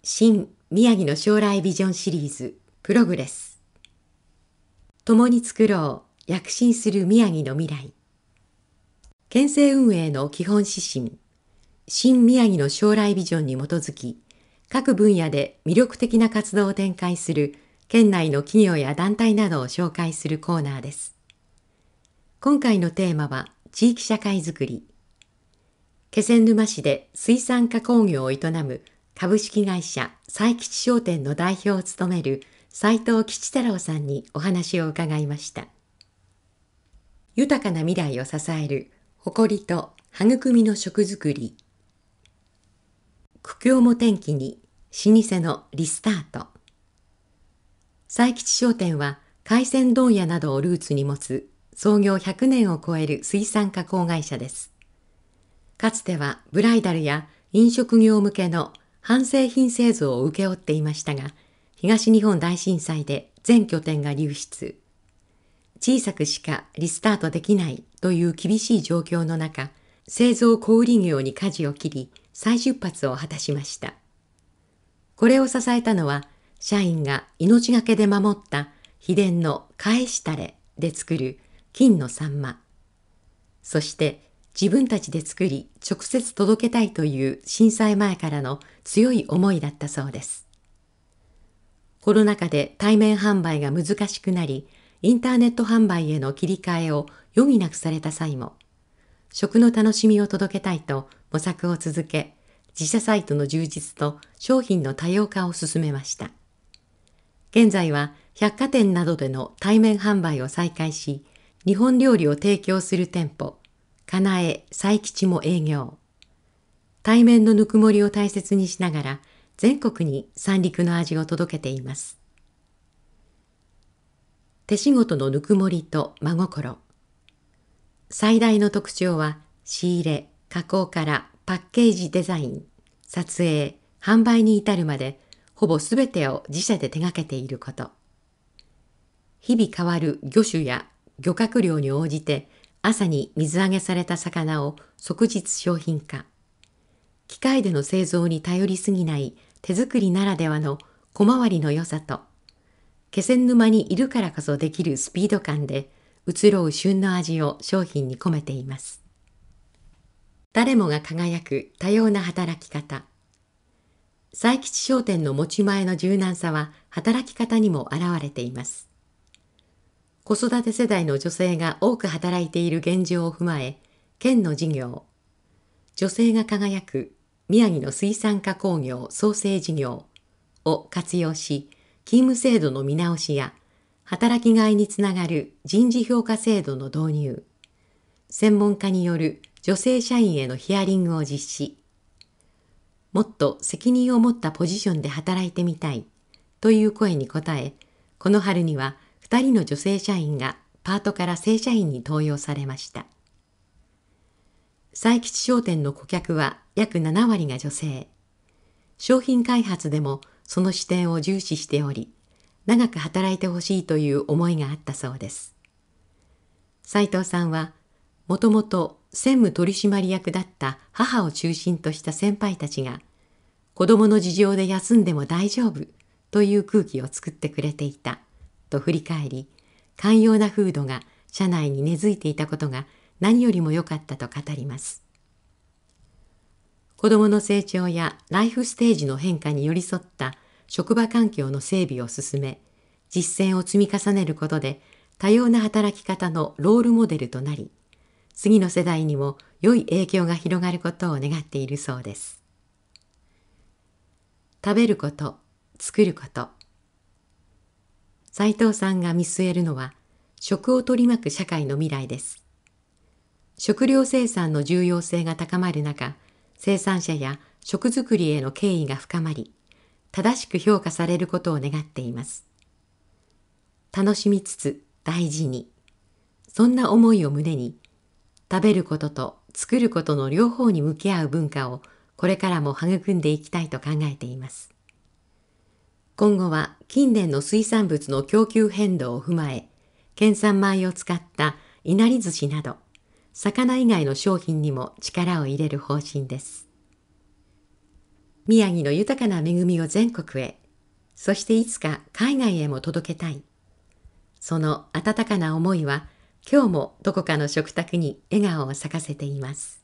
新宮城の将来ビジョンシリーズプログレス。共に作ろう躍進する宮城の未来。県政運営の基本指針、新宮城の将来ビジョンに基づき、各分野で魅力的な活動を展開する県内の企業や団体などを紹介するコーナーです。今回のテーマは地域社会づくり。気仙沼市で水産加工業を営む株式会社佐吉商店の代表を務める斉藤吉太郎さんにお話を伺いました。豊かな未来を支える誇りと育みの食づくり。苦境も転機に老舗のリスタート。佐吉商店は海鮮問屋などをルーツに持つ創業100年を超える水産加工会社です。かつてはブライダルや飲食業向けの半製品製造を請け負っていましたが、東日本大震災で全拠点が流出。小さくしかリスタートできないという厳しい状況の中、製造小売業に舵を切り、再出発を果たしました。これを支えたのは、社員が命がけで守った秘伝の返しタレで作る金のサンマ。そして自分たちで作り直接届けたいという震災前からの強い思いだったそうです。コロナ禍で対面販売が難しくなり、インターネット販売への切り替えを余儀なくされた際も、食の楽しみを届けたいと模索を続け、自社サイトの充実と商品の多様化を進めました。現在は百貨店などでの対面販売を再開し、日本料理を提供する店舗、かなえ佐吉も営業。対面のぬくもりを大切にしながら全国に三陸の味を届けています。手仕事のぬくもりと真心。最大の特徴は仕入れ、加工からパッケージデザイン、撮影、販売に至るまでほぼすべてを自社で手掛けていること。日々変わる魚種や漁獲量に応じて朝に水揚げされた魚を即日商品化。機械での製造に頼りすぎない手作りならではの小回りの良さと、気仙沼にいるからこそできるスピード感で移ろう旬の味を商品に込めています。誰もが輝く多様な働き方。佐吉商店の持ち前の柔軟さは働き方にも現れています。子育て世代の女性が多く働いている現状を踏まえ、県の事業、女性が輝く宮城の水産加工業創生事業を活用し、勤務制度の見直しや、働きがいにつながる人事評価制度の導入、専門家による女性社員へのヒアリングを実施、もっと責任を持ったポジションで働いてみたいという声に応え、この春には2人の女性社員がパートから正社員に登用されました。佐吉商店の顧客は約7割が女性。商品開発でもその視点を重視しており、長く働いてほしいという思いがあったそうです。斉藤さんは、もともと専務取締役だった母を中心とした先輩たちが、子供の事情で休んでも大丈夫という空気を作ってくれていたと振り返り、寛容な風土が社内に根付いていたことが何よりも良かったと語ります。子供の成長やライフステージの変化に寄り添った職場環境の整備を進め、実践を積み重ねることで多様な働き方のロールモデルとなり、次の世代にも良い影響が広がることを願っているそうです。食べること、作ること。斉藤さんが見据えるのは、食を取り巻く社会の未来です。食料生産の重要性が高まる中、生産者や食作りへの敬意が深まり、正しく評価されることを願っています。楽しみつつ大事に、そんな思いを胸に、食べることと作ることの両方に向き合う文化をこれからも育んでいきたいと考えています。今後は近年の水産物の供給変動を踏まえ、県産米を使ったいなり寿司など、魚以外の商品にも力を入れる方針です。 宮城の豊かな恵みを全国へ、そしていつか海外へも届けたい。その温かな思いは今日もどこかの食卓に笑顔を咲かせています。